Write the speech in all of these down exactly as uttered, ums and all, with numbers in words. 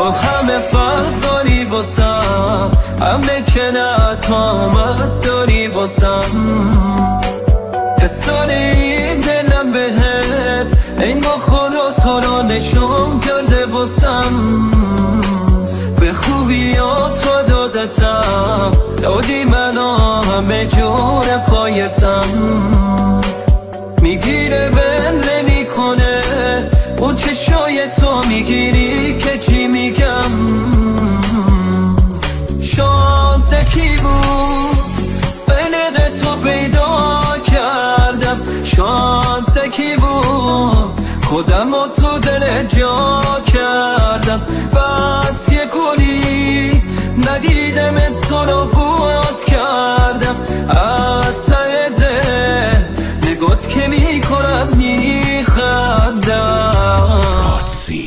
با همه فرق داری واسم، همه کنت آمد داری واسم. حسان این دلم بهت این با خدا تو را نشون کرده واسم. به خوبیات دادتم دادی منو همه جور پایتم. میگیره ول نمیکنه اون چشای تو، میگیری که چی میگم. شانس کی بود بلد تو پیدا کردم، شانس کی بود خودم رو تو دل جا کردم. بس که گلی ندیدم تو رو بود کردم. ته دل نگات که میکنم میخندم. رادسین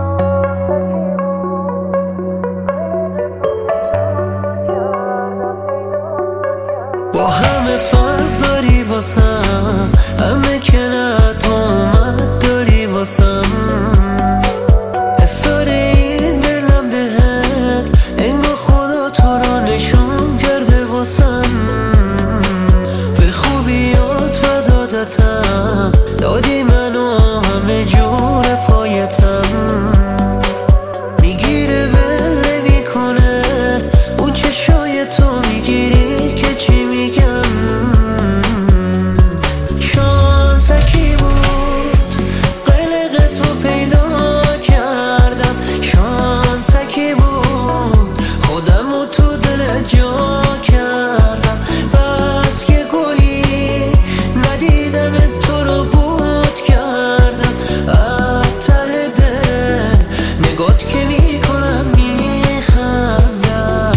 با همه فرق داری واسم، همه کنت آمد داری واسم. اصار این دلم بهت انگار خدا تو را نشون کرده واسم. به خوبیات و دادتم دادی منو همه جور پایتم. میگیره ول نمیکنه اون چشای تو، میگیری که چی میگم. شانس کی بود قلق تو پیدا کردم، شانس کی بود خودم رو تو دل جا کردم. بس که گلی ندیدم تو رو بود کردم. ته دل نگات که میکنم میخندم.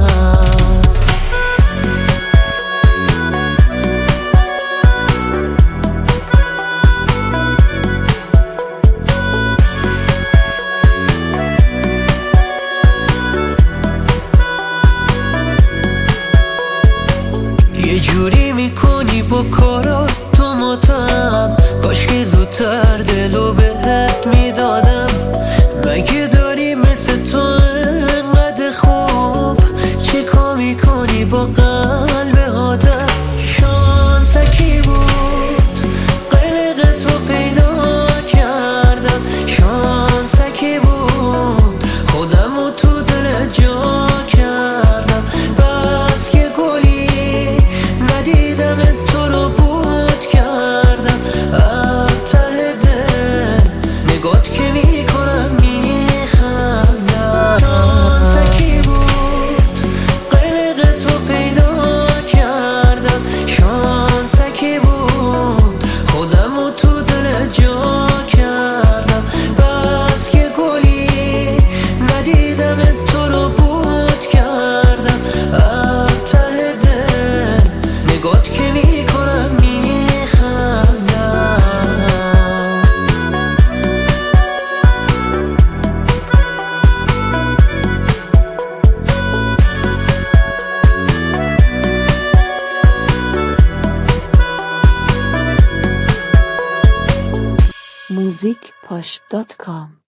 یه جوری میکنی با کارات تو ماتم، کاش که زودتر دلو بهت میدادم. مگه داری مثل تو انقدر خوب چیکار میکنی با قلب آدم. شانس کی بود قلق تو پیدا کردم، شانس کی بود خودم رو تو دل جا کردم. بس که گلی ندیدم تو رو بود کردم. ته دل نگات که میکنم میخندم. شانس کی بود قلق تو پیدا کردم، شانس کی بود خودم رو تو دل جا کردم. بس که گلی ندیدم تو رو بود کردم. ته دل نگات که میکنم میخندم. موزیک پاش دات کام